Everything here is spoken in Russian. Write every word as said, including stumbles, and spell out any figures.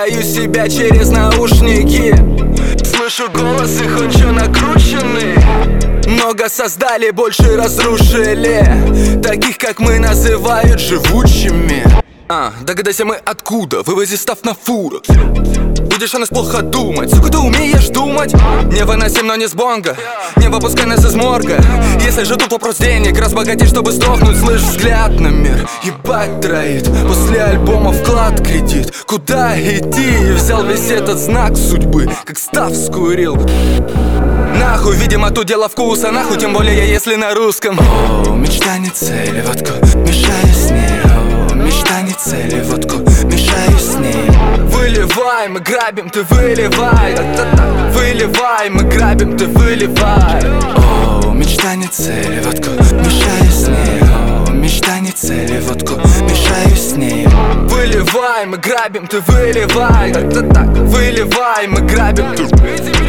узнаю себя через наушники. Слышу голос, их очень накрученный. Много создали, больше разрушили. Таких, как мы, называют живучими. А, догадайся мы откуда, вывози став на фурах. Будешь о нас плохо думать, сука, ты умеешь думать? Не выносим, но не с бонга, не выпускай нас из морга. Если же тут вопрос денег, разбогатеть, чтобы сдохнуть. Слышь, взгляд на мир, ебать троит. После альбома вклад кредит. Куда идти? Взял весь этот знак судьбы, как став скурил. Нахуй, видимо, тут дело вкуса. Нахуй, тем более, если на русском. О, мечта не цель, водку мешаю с ней. О, мечта не цель, водку мешаю с ней. Выливай, мы грабим, ты выливай. Выливай, мы грабим, ты выливай. О, мечта не цель, водку мешаю с ней. О, мечта не цель, водку мешаю с ней. Выливай, мы грабим, ты выливай. Выливай, мы грабим, ты